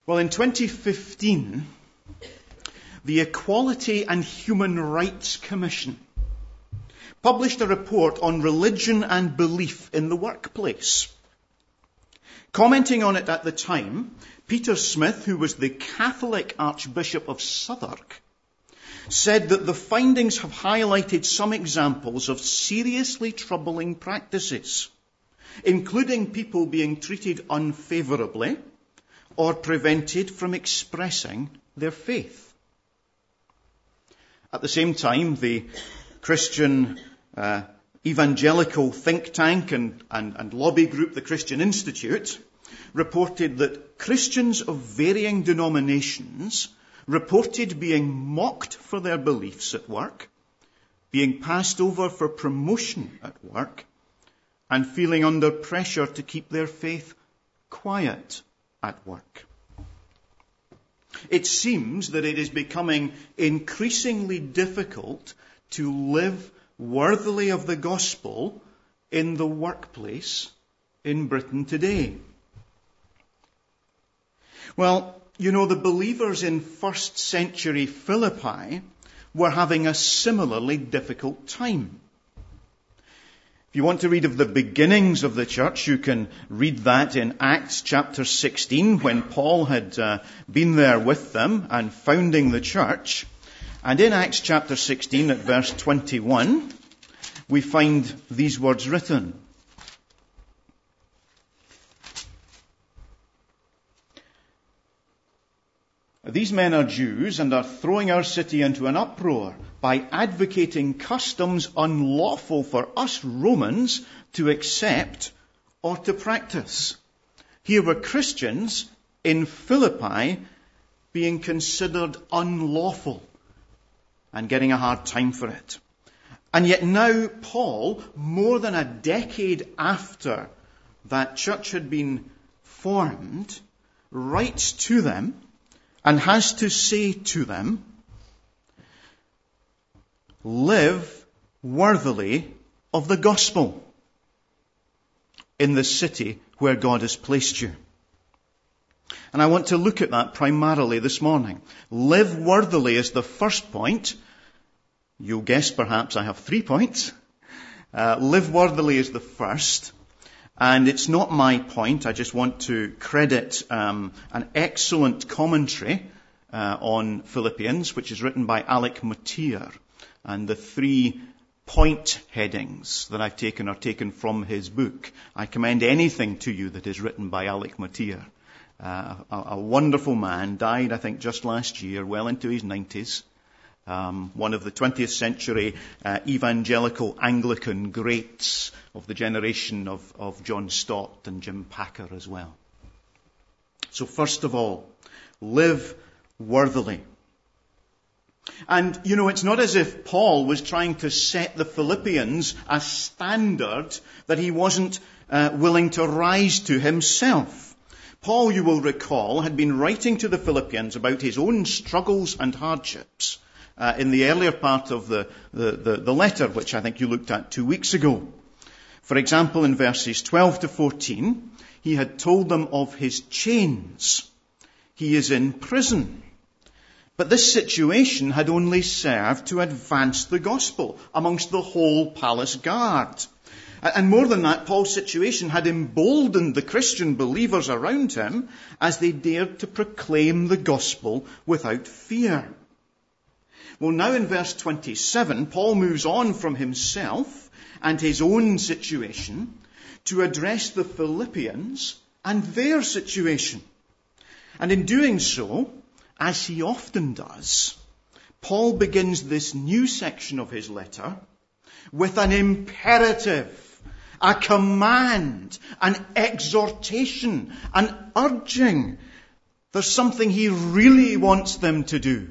Well, in 2015, the Equality and Human Rights Commission published a report on religion and belief in the workplace. Commenting on it at the time, Peter Smith, who was the Catholic Archbishop of Southwark, said that the findings have highlighted some examples of seriously troubling practices, including people being treated unfavourably or prevented from expressing their faith. At the same time, the Christian evangelical think tank and lobby group, the Christian Institute, reported that Christians of varying denominations reported being mocked for their beliefs at work, being passed over for promotion at work, and feeling under pressure to keep their faith quiet at work. It seems that it is becoming increasingly difficult to live worthily of the gospel in the workplace in Britain today. Well, you know, the believers in first century Philippi were having a similarly difficult time. If you want to read of the beginnings of the church, you can read that in Acts chapter 16, when Paul had been there with them and founding the church. And in Acts chapter 16 at verse 21, we find these words written. These men are Jews and are throwing our city into an uproar by advocating customs unlawful for us Romans to accept or to practice. Here were Christians in Philippi being considered unlawful and getting a hard time for it. And yet now Paul, more than a decade after that church had been formed, writes to them and has to say to them, live worthily of the gospel in the city where God has placed you. And I want to look at that primarily this morning. Live worthily is the first point. You'll guess perhaps I have 3 points. Live worthily is the first. And it's not my point. I just want to credit an excellent commentary on Philippians, which is written by Alec Motyer. And the 3 point headings that I've taken are taken from his book. I commend anything to you that is written by Alec Motyer. A wonderful man, died I think just last year, well into his 90s. One of the 20th century evangelical Anglican greats of the generation of John Stott and Jim Packer as well. So first of all, live worthily. And, you know, it's not as if Paul was trying to set the Philippians a standard that he wasn't willing to rise to himself. Paul, you will recall, had been writing to the Philippians about his own struggles and hardships in the earlier part of the letter, which I think you looked at 2 weeks ago. For example, in verses 12 to 14, he had told them of his chains. He is in prison. But this situation had only served to advance the gospel amongst the whole palace guard. And more than that, Paul's situation had emboldened the Christian believers around him as they dared to proclaim the gospel without fear. Well, now in verse 27, Paul moves on from himself and his own situation to address the Philippians and their situation. And in doing so, as he often does, Paul begins this new section of his letter with an imperative, a command, an exhortation, an urging. There's something he really wants them to do.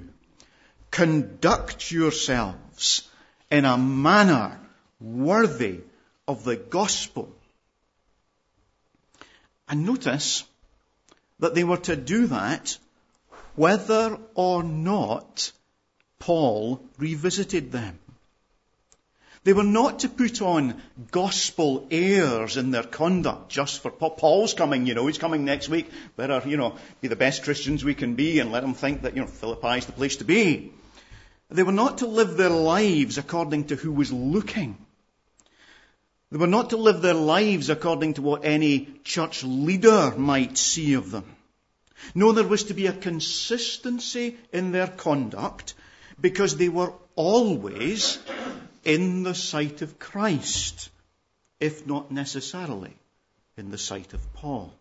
Conduct yourselves in a manner worthy of the gospel. And notice that they were to do that whether or not Paul revisited them. They were not to put on gospel airs in their conduct just for Paul's coming, he's coming next week. Better, be the best Christians we can be and let them think that, Philippi is the place to be. They were not to live their lives according to who was looking. They were not to live their lives according to what any church leader might see of them. No, there was to be a consistency in their conduct because they were always in the sight of Christ, if not necessarily in the sight of Paul.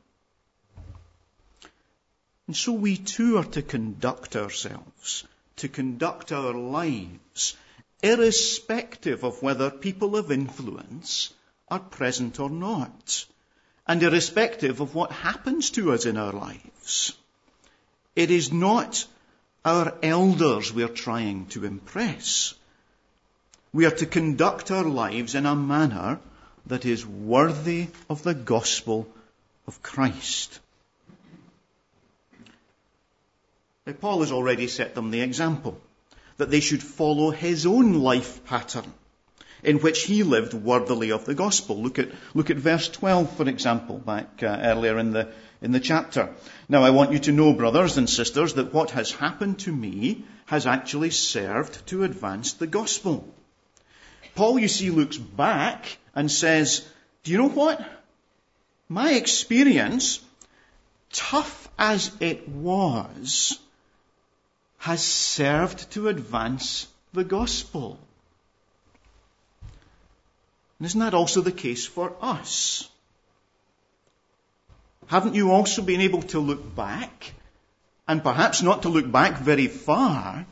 And so we too are to conduct ourselves, to conduct our lives, irrespective of whether people of influence are present or not, and irrespective of what happens to us in our lives. It is not our elders we are trying to impress. We are to conduct our lives in a manner that is worthy of the gospel of Christ. Now, Paul has already set them the example that they should follow his own life pattern in which he lived worthily of the gospel. Look at verse 12, for example, back earlier in the chapter. Now I want you to know, brothers and sisters, that what has happened to me has actually served to advance the gospel. Paul, you see, looks back and says, do you know what? My experience, tough as it was, has served to advance the gospel. And isn't that also the case for us? Haven't you also been able to look back, and perhaps not to look back very far,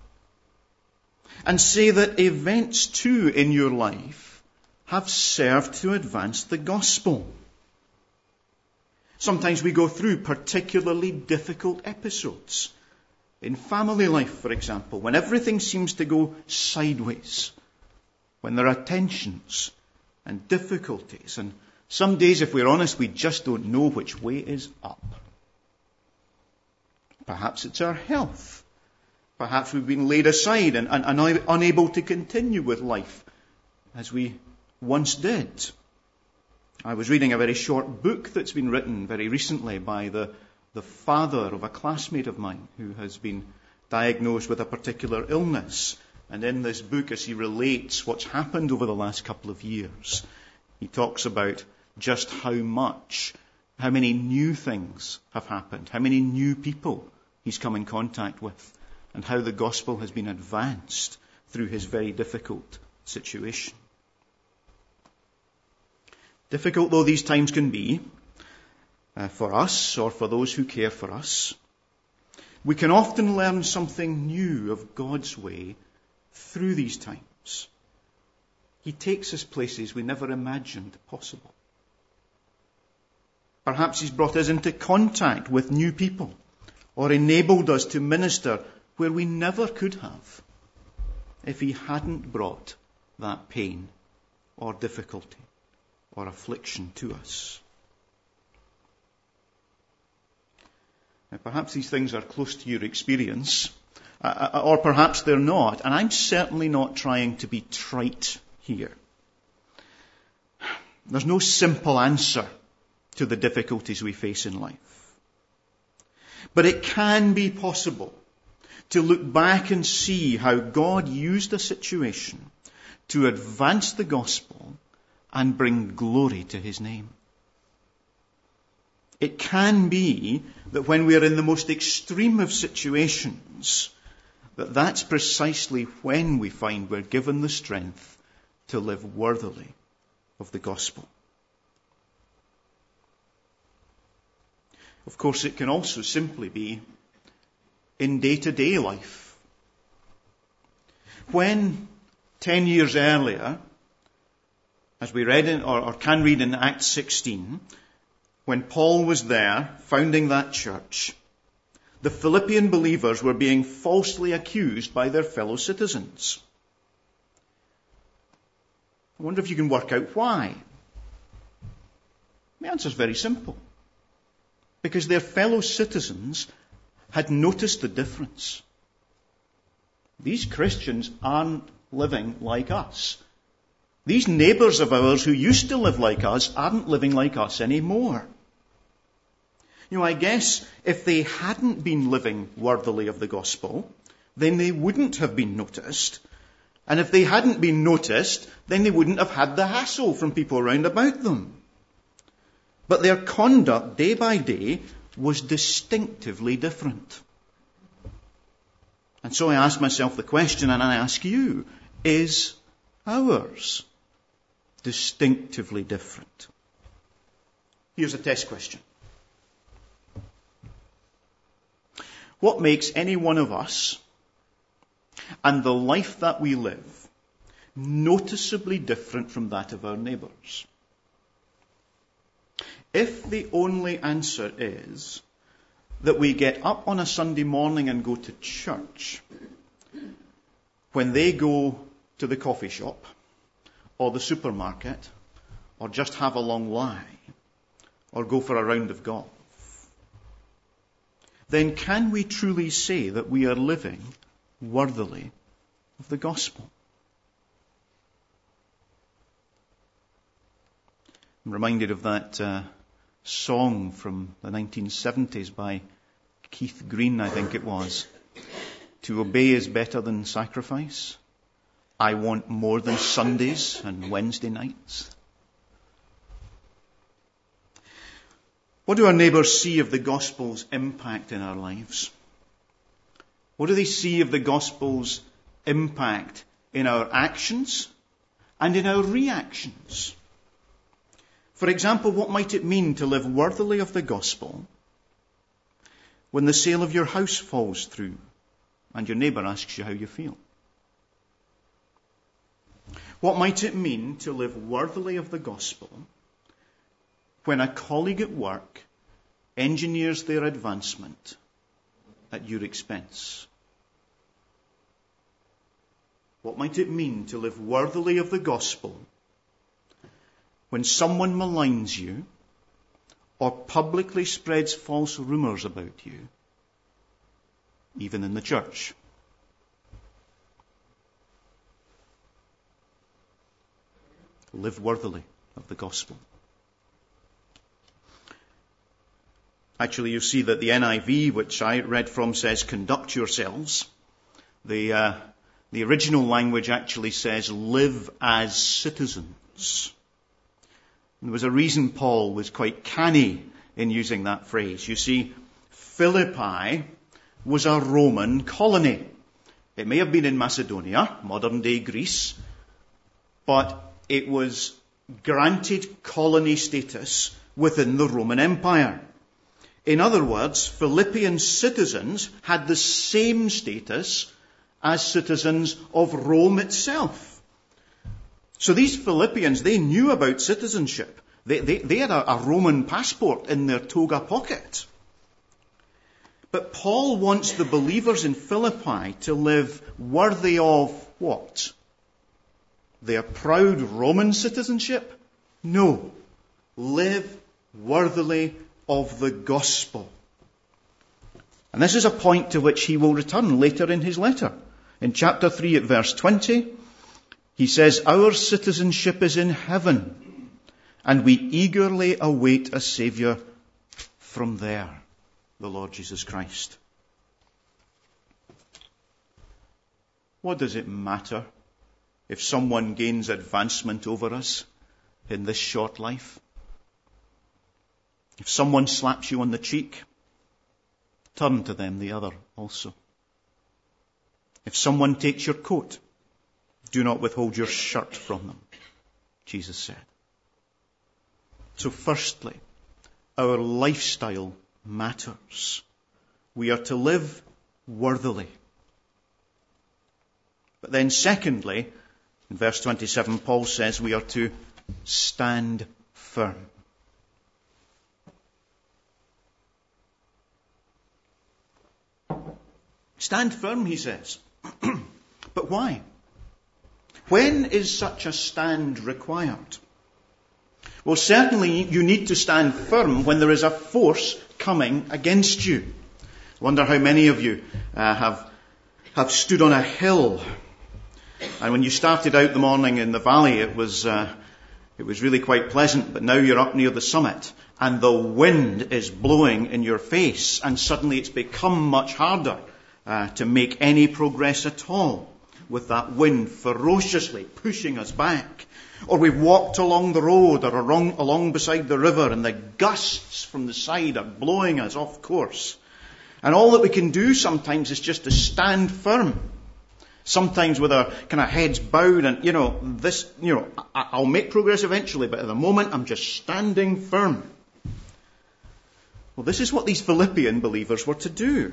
and say that events too in your life have served to advance the gospel? Sometimes we go through particularly difficult episodes. In family life, for example, when everything seems to go sideways, when there are tensions and difficulties, and some days, if we're honest, we just don't know which way is up. Perhaps it's our health. Perhaps we've been laid aside and unable to continue with life as we once did. I was reading a very short book that's been written very recently by the father of a classmate of mine who has been diagnosed with a particular illness. And in this book, as he relates what's happened over the last couple of years, he talks about just how many new things have happened, how many new people he's come in contact with, and how the gospel has been advanced through his very difficult situation. Difficult though these times can be, for us or for those who care for us, we can often learn something new of God's way through these times. He takes us places we never imagined possible. Perhaps he's brought us into contact with new people or enabled us to minister where we never could have if he hadn't brought that pain or difficulty or affliction to us. Now, perhaps these things are close to your experience, or perhaps they're not, and I'm certainly not trying to be trite here. There's no simple answer to the difficulties we face in life. But it can be possible to look back and see how God used a situation to advance the gospel and bring glory to his name. It can be that when we are in the most extreme of situations, that's precisely when we find we're given the strength to live worthily of the gospel. Of course, it can also simply be in day-to-day life. When 10 years earlier, as we read in, or can read in Acts 16, when Paul was there founding that church, the Philippian believers were being falsely accused by their fellow citizens. I wonder if you can work out why. The answer is very simple. Because their fellow citizens had noticed the difference. These Christians aren't living like us. These neighbours of ours who used to live like us aren't living like us anymore. I guess if they hadn't been living worthily of the gospel, then they wouldn't have been noticed. And if they hadn't been noticed, then they wouldn't have had the hassle from people around about them. But their conduct day by day was distinctively different. And so I ask myself the question, and I ask you, is ours distinctively different? Here's a test question. What makes any one of us and the life that we live noticeably different from that of our neighbours? If the only answer is that we get up on a Sunday morning and go to church, when they go to the coffee shop or the supermarket or just have a long lie or go for a round of golf, then can we truly say that we are living worthily of the gospel? I'm reminded of that song from the 1970s by Keith Green, I think it was. To obey is better than sacrifice. I want more than Sundays and Wednesday nights. What do our neighbours see of the gospel's impact in our lives? What do they see of the gospel's impact in our actions and in our reactions? For example, what might it mean to live worthily of the gospel when the sale of your house falls through and your neighbour asks you how you feel? What might it mean to live worthily of the gospel when a colleague at work engineers their advancement at your expense? What might it mean to live worthily of the gospel when someone maligns you or publicly spreads false rumours about you, even in the church? Live worthily of the gospel. Actually, you see that the NIV, which I read from, says, conduct yourselves. The original language actually says, live as citizens. There was a reason Paul was quite canny in using that phrase. You see, Philippi was a Roman colony. It may have been in Macedonia, modern-day Greece, but it was granted colony status within the Roman Empire. In other words, Philippian citizens had the same status as citizens of Rome itself. So these Philippians, they knew about citizenship. They had a Roman passport in their toga pocket. But Paul wants the believers in Philippi to live worthy of what? Their proud Roman citizenship? No. Live worthily of the gospel. And this is a point to which he will return later in his letter. In chapter 3 at verse 20, he says, our citizenship is in heaven, and we eagerly await a Saviour from there, the Lord Jesus Christ. What does it matter if someone gains advancement over us in this short life? If someone slaps you on the cheek, turn to them the other also. If someone takes your coat, do not withhold your shirt from them, Jesus said. So firstly, our lifestyle matters. We are to live worthily. But then secondly, in verse 27, Paul says we are to stand firm. Stand firm, he says. But why? When is such a stand required? Well, certainly you need to stand firm when there is a force coming against you. I wonder how many of you have stood on a hill And when you started out the morning in the valley, it was really quite pleasant, but now you're up near the summit and the wind is blowing in your face, and suddenly it's become much harder to make any progress at all with that wind ferociously pushing us back. Or we've walked along the road or along beside the river and the gusts from the side are blowing us off course. And all that we can do sometimes is just to stand firm. Sometimes with our kind of heads bowed and, I'll make progress eventually, but at the moment I'm just standing firm. Well, this is what these Philippian believers were to do.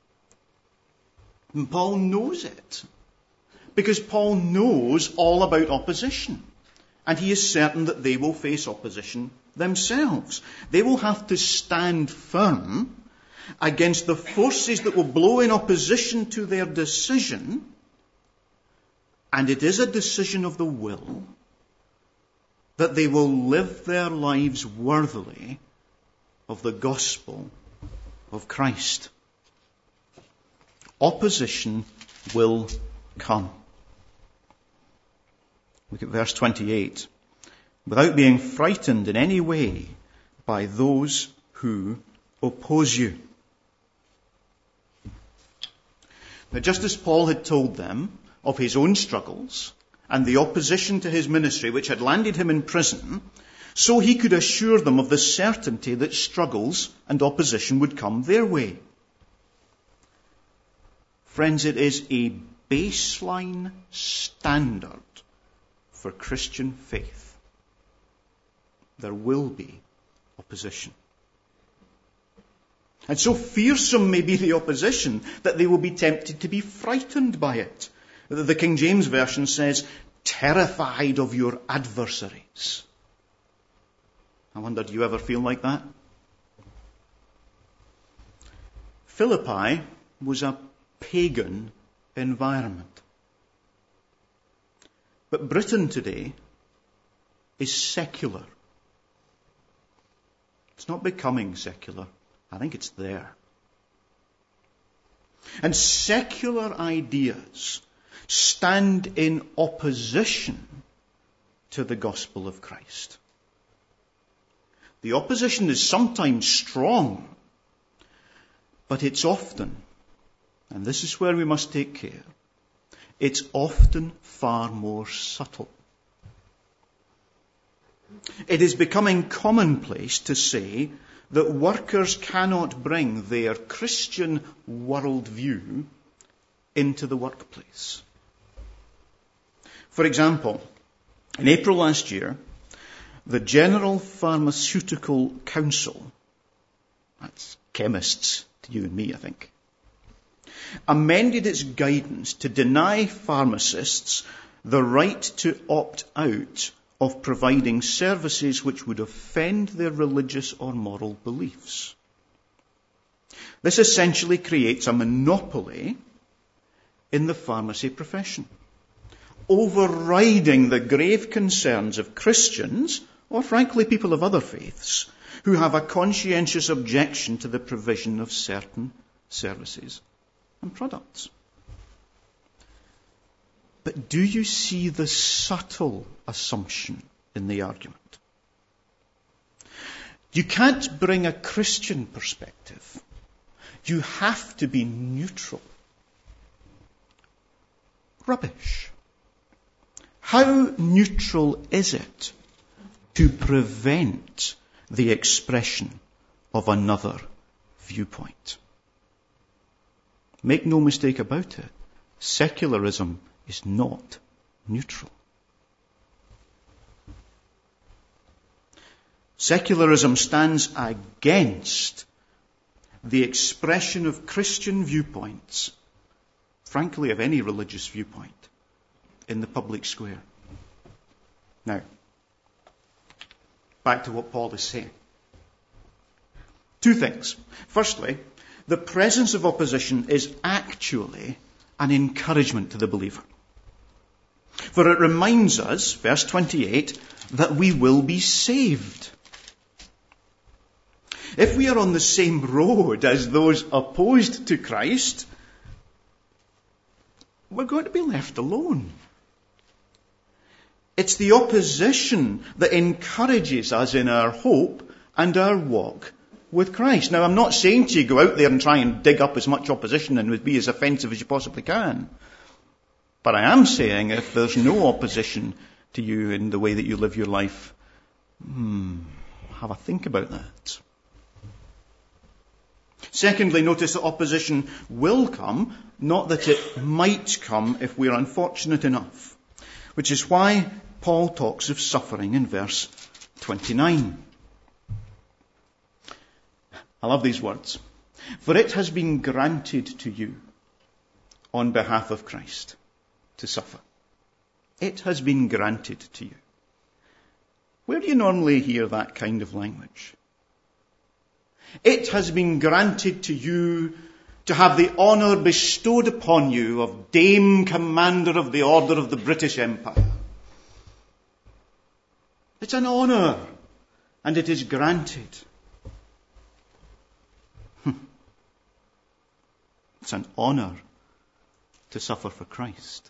And Paul knows it. Because Paul knows all about opposition. And he is certain that they will face opposition themselves. They will have to stand firm against the forces that will blow in opposition to their decision. And it is a decision of the will that they will live their lives worthily of the gospel of Christ. Opposition will come. Look at verse 28. Without being frightened in any way by those who oppose you. Now, just as Paul had told them of his own struggles and the opposition to his ministry which had landed him in prison, so he could assure them of the certainty that struggles and opposition would come their way. Friends, it is a baseline standard for Christian faith. There will be opposition. And so fearsome may be the opposition that they will be tempted to be frightened by it. The King James Version says, terrified of your adversaries. I wonder, do you ever feel like that? Philippi was a pagan environment. But Britain today is secular. It's not becoming secular. I think it's there. And secular ideas stand in opposition to the gospel of Christ. The opposition is sometimes strong, but it's often, and this is where we must take care, it's often far more subtle. It is becoming commonplace to say that workers cannot bring their Christian worldview into the workplace. For example, in April last year, the General Pharmaceutical Council, that's chemists to you and me, I think, amended its guidance to deny pharmacists the right to opt out of providing services which would offend their religious or moral beliefs. This essentially creates a monopoly in the pharmacy profession, overriding the grave concerns of Christians, or frankly people of other faiths, who have a conscientious objection to the provision of certain services and products. But do you see the subtle assumption in the argument? You can't bring a Christian perspective. You have to be neutral. Rubbish. How neutral is it to prevent the expression of another viewpoint? Make no mistake about it, secularism is not neutral. Secularism stands against the expression of Christian viewpoints, frankly of any religious viewpoint, in the public square. Now, back to what Paul is saying. Two things. Firstly, the presence of opposition is actually an encouragement to the believer. For it reminds us, verse 28, that we will be saved. If we are on the same road as those opposed to Christ, we're going to be left alone. It's the opposition that encourages us in our hope and our walk with Christ. Now, I'm not saying to you go out there and try and dig up as much opposition and be as offensive as you possibly can. But I am saying if there's no opposition to you in the way that you live your life, have a think about that. Secondly, notice that opposition will come, not that it might come if we're unfortunate enough. Which is why Paul talks of suffering in verse 29. I love these words. For it has been granted to you on behalf of Christ to suffer. It has been granted to you. Where do you normally hear that kind of language? It has been granted to you to have the honour bestowed upon you of Dame Commander of the Order of the British Empire. It's an honour, and it is granted. It's an honour to suffer for Christ.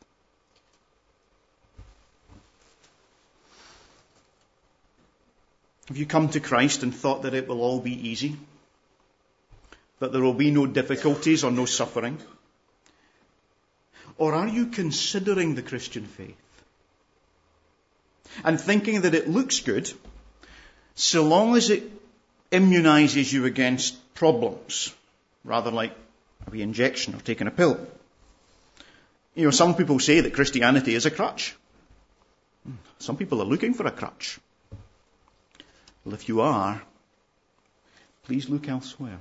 Have you come to Christ and thought that it will all be easy? That there will be no difficulties or no suffering? Or are you considering the Christian faith and thinking that it looks good so long as it immunises you against problems, rather like a wee injection or taking a pill? You know, some people say that Christianity is a crutch. Some people are looking for a crutch. Well, if you are, please look elsewhere.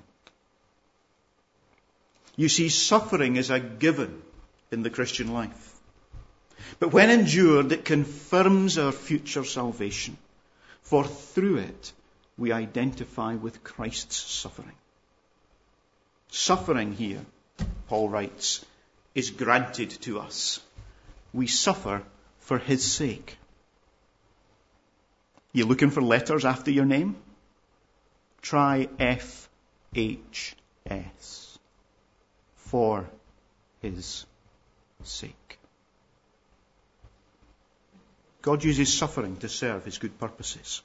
You see, suffering is a given in the Christian life. But when endured, it confirms our future salvation. For through it, we identify with Christ's suffering. Suffering here, Paul writes, is granted to us. We suffer for his sake. You looking for letters after your name? Try FHS. For his sake. God uses suffering to serve his good purposes.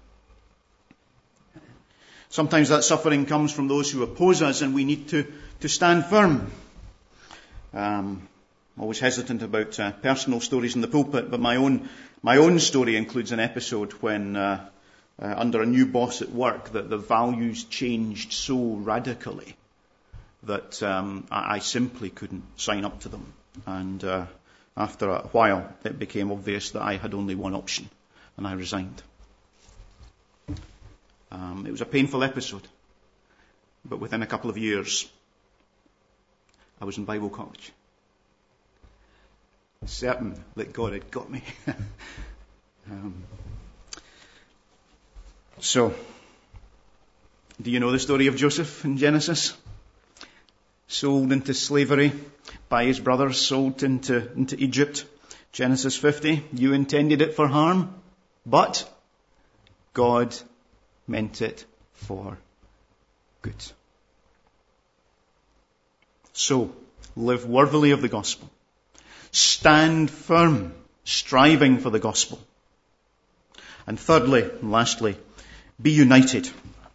Sometimes that suffering comes from those who oppose us, and we need to stand firm. Always hesitant about personal stories in the pulpit, but my own story includes an episode when, under a new boss at work, that the values changed so radically that I simply couldn't sign up to them. And after a while, it became obvious that I had only one option, and I resigned. It was a painful episode, but within a couple of years, I was in Bible college, certain that God had got me. So, do you know the story of Joseph in Genesis? Sold into slavery by his brothers, sold into Egypt. Genesis 50, you intended it for harm, but God meant it for good. So, live worthily of the gospel. Stand firm, striving for the gospel. And thirdly, and lastly, be united.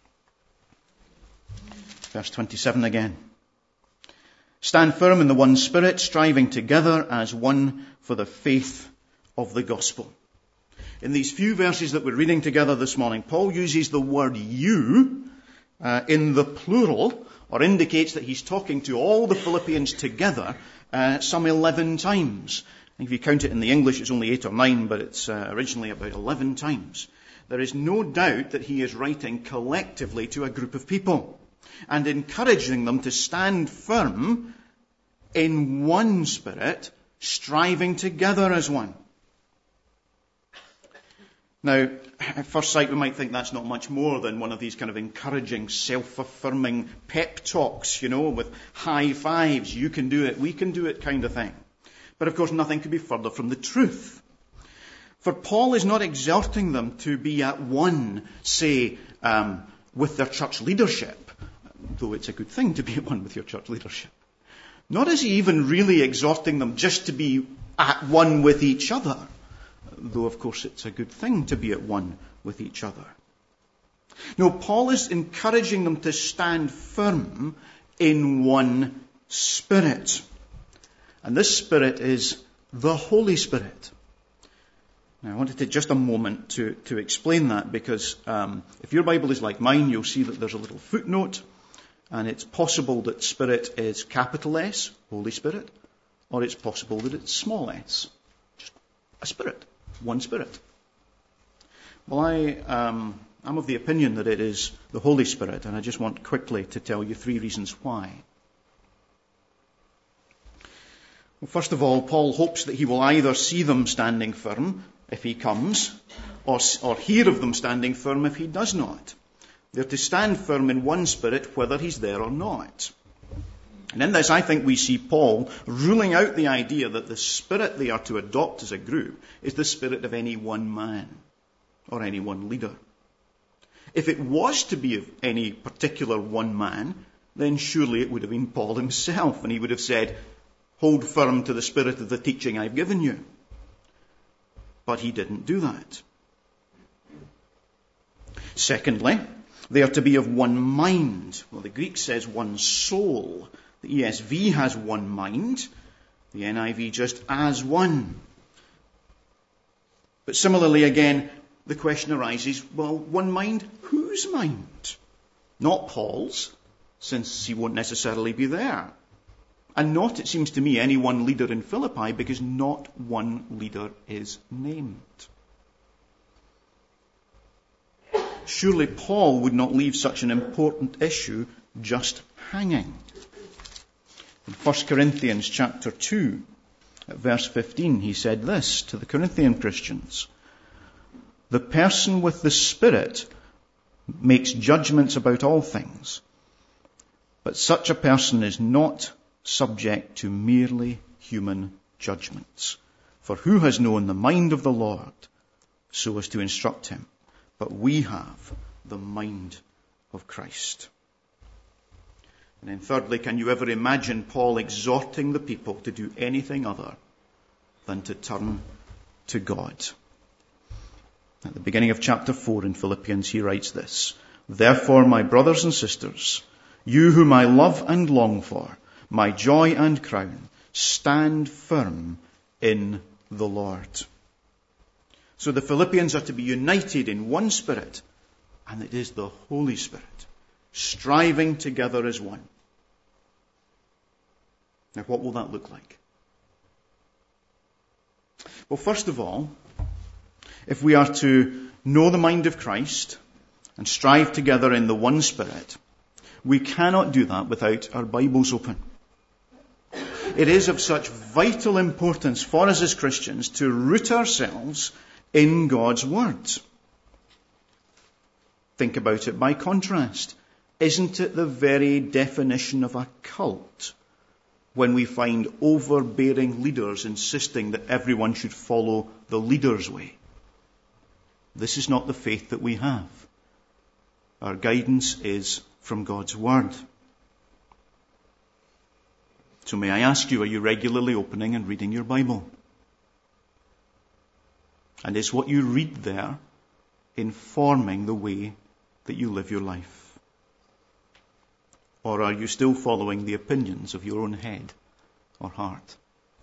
Verse 27 again. Stand firm in the one Spirit, striving together as one for the faith of the gospel. In these few verses that we're reading together this morning, Paul uses the word you in the plural, or indicates that he's talking to all the Philippians together some 11 times. If you count it in the English, it's only 8 or 9, but it's originally about 11 times. There is no doubt that he is writing collectively to a group of people and encouraging them to stand firm in one Spirit, striving together as one. Now, at first sight, we might think that's not much more than one of these kind of encouraging, self-affirming pep talks, with high fives, you can do it, we can do it kind of thing. But of course, nothing could be further from the truth. For Paul is not exhorting them to be at one, say, with their church leadership, though it's a good thing to be at one with your church leadership. Nor is he even really exhorting them just to be at one with each other, though of course it's a good thing to be at one with each other. No, Paul is encouraging them to stand firm in one Spirit. And this Spirit is the Holy Spirit. Now, I want to take just a moment to explain that, because if your Bible is like mine, you'll see that there's a little footnote, and it's possible that Spirit is capital S, Holy Spirit, or it's possible that it's small s, just a Spirit, one Spirit. Well, I'm of the opinion that it is the Holy Spirit, and I just want quickly to tell you 3 reasons why. Well, first of all, Paul hopes that he will either see them standing firm if he comes, or hear of them standing firm if he does not. They're to stand firm in one Spirit whether he's there or not. And in this, I think we see Paul ruling out the idea that the Spirit they are to adopt as a group is the Spirit of any one man or any one leader. If it was to be of any particular one man, then surely it would have been Paul himself, and he would have said, hold firm to the spirit of the teaching I've given you. But he didn't do that. Secondly, they are to be of one mind. Well, the Greek says one soul. The ESV has one mind. The NIV just as one. But similarly, again, the question arises, well, one mind, whose mind? Not Paul's, since he won't necessarily be there. And not, it seems to me, any one leader in Philippi, because not one leader is named. Surely Paul would not leave such an important issue just hanging. In 1 Corinthians chapter 2, at verse 15, he said this to the Corinthian Christians. The person with the Spirit makes judgments about all things, but such a person is not subject to merely human judgments. For who has known the mind of the Lord so as to instruct him? But we have the mind of Christ. And then thirdly, can you ever imagine Paul exhorting the people to do anything other than to turn to God? At the beginning of chapter 4 in Philippians, he writes this, Therefore, my brothers and sisters, you whom I love and long for, my joy and crown, stand firm in the Lord. So the Philippians are to be united in one Spirit, and it is the Holy Spirit, striving together as one. Now, what will that look like? Well, first of all, if we are to know the mind of Christ and strive together in the one Spirit, we cannot do that without our Bibles open. It is of such vital importance for us as Christians to root ourselves in God's Word. Think about it by contrast. Isn't it the very definition of a cult when we find overbearing leaders insisting that everyone should follow the leader's way? This is not the faith that we have. Our guidance is from God's Word. So may I ask you, are you regularly opening and reading your Bible? And is what you read there informing the way that you live your life? Or are you still following the opinions of your own head or heart?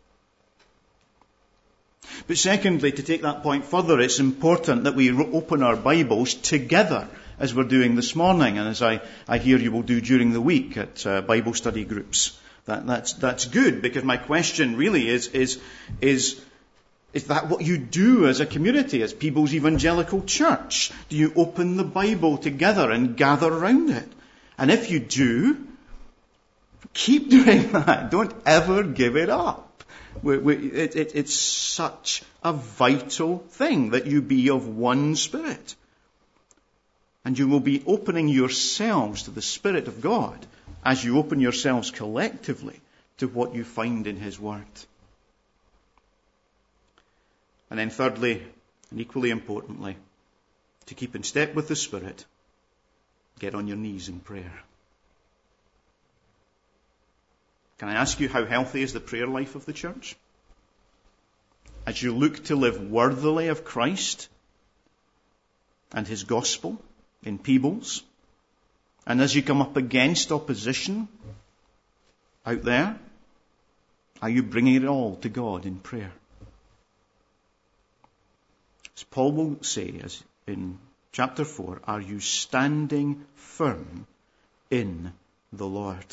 But secondly, to take that point further, it's important that we open our Bibles together, as we're doing this morning, and as I hear you will do during the week at Bible study groups. That's good, because my question really is that what you do as a community, as Peebles Evangelical Church? Do you open the Bible together and gather around it? And if you do, keep doing that. Don't ever give it up. It's such a vital thing that you be of one Spirit. And you will be opening yourselves to the Spirit of God as you open yourselves collectively to what you find in His Word. And then thirdly, and equally importantly, to keep in step with the Spirit, get on your knees in prayer. Can I ask you, how healthy is the prayer life of the church? as you look to live worthily of Christ and his gospel in Peebles, and as you come up against opposition out there, are you bringing it all to God in prayer? As Paul will say as in chapter 4, are you standing firm in the Lord?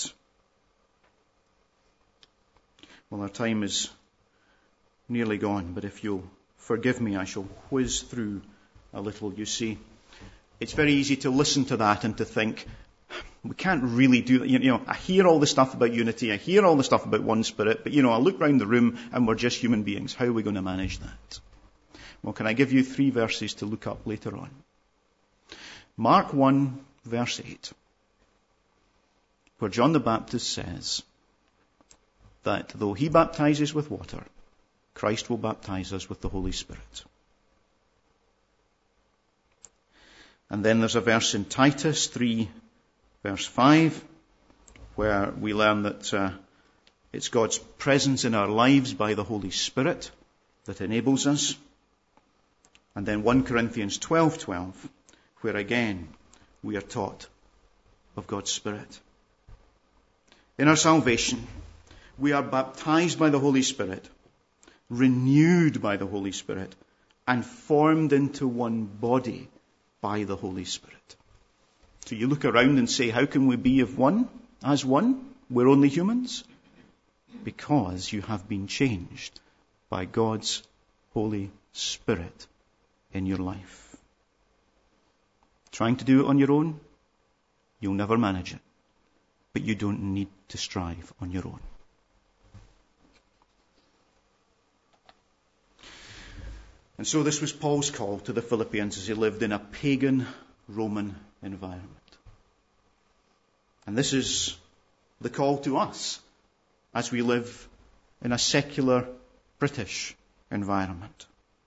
Well, our time is nearly gone, but if you'll forgive me, I shall whiz through a little. You see, it's very easy to listen to that and to think, we can't really do that. You know, I hear all the stuff about unity, I hear all the stuff about one Spirit, but I look round the room and we're just human beings. How are we going to manage that? Well, can I give you 3 verses to look up later on? Mark 1, verse 8, where John the Baptist says that though he baptizes with water, Christ will baptize us with the Holy Spirit. And then there's a verse in Titus 3, verse 5, where we learn that it's God's presence in our lives by the Holy Spirit that enables us. And then 1 Corinthians 12:12, where again we are taught of God's Spirit. In our salvation, we are baptized by the Holy Spirit, renewed by the Holy Spirit, and formed into one body by the Holy Spirit. So you look around and say, how can we be of one, as one? We're only humans. Because you have been changed by God's Holy Spirit in your life. Trying to do it on your own, you'll never manage it. But you don't need to strive on your own. And so this was Paul's call to the Philippians as he lived in a pagan Roman environment. And this is the call to us as we live in a secular British environment.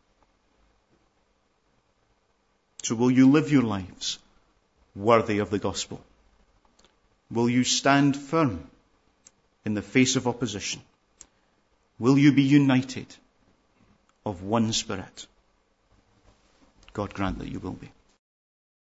So will you live your lives worthy of the gospel? Will you stand firm in the face of opposition? Will you be united of one Spirit? God grant that you will be.